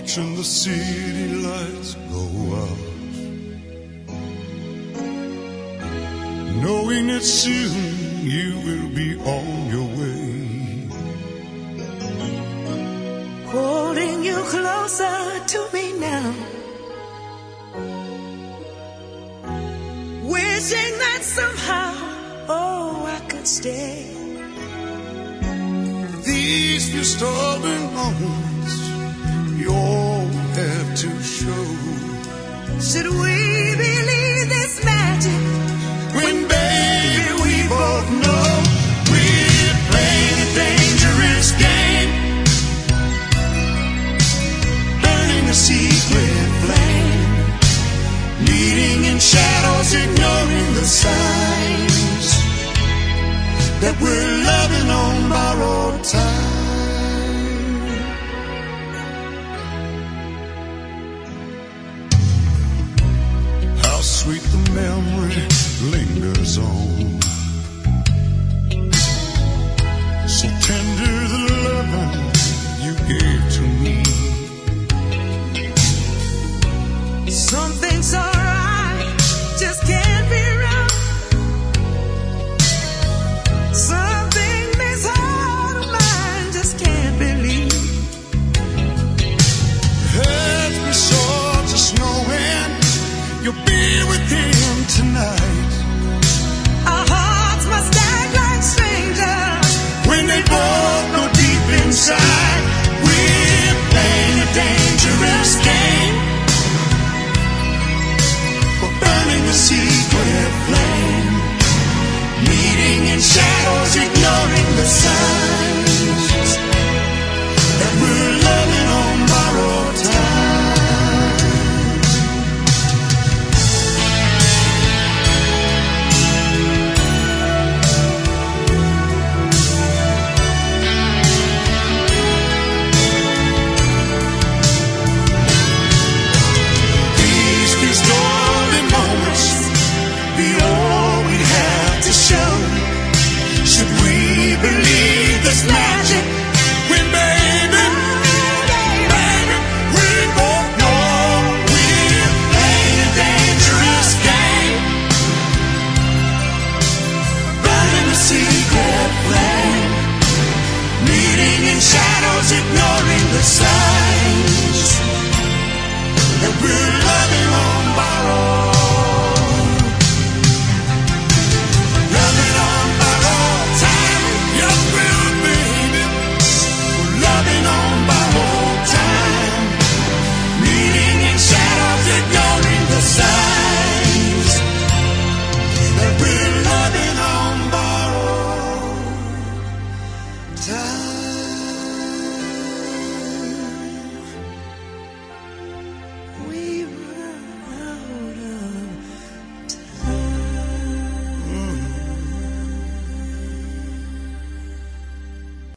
watching the city lights go out, knowing that soon you will be on your way, holding you closer to me now, wishing that somehow, oh, I could stay. These few stolen moments you all have to show. Should we believe this magic when, baby, we both know we're playing a dangerous game, burning a secret flame, meeting in shadows, ignoring the signs that we're loving on borrowed time. How sweet the memory lingers on, so tender the loving you gave to me. Something's alright, just can't be wrong. Something this heart of mine just can't believe. Hurts me so just knowing you'll be with him tonight.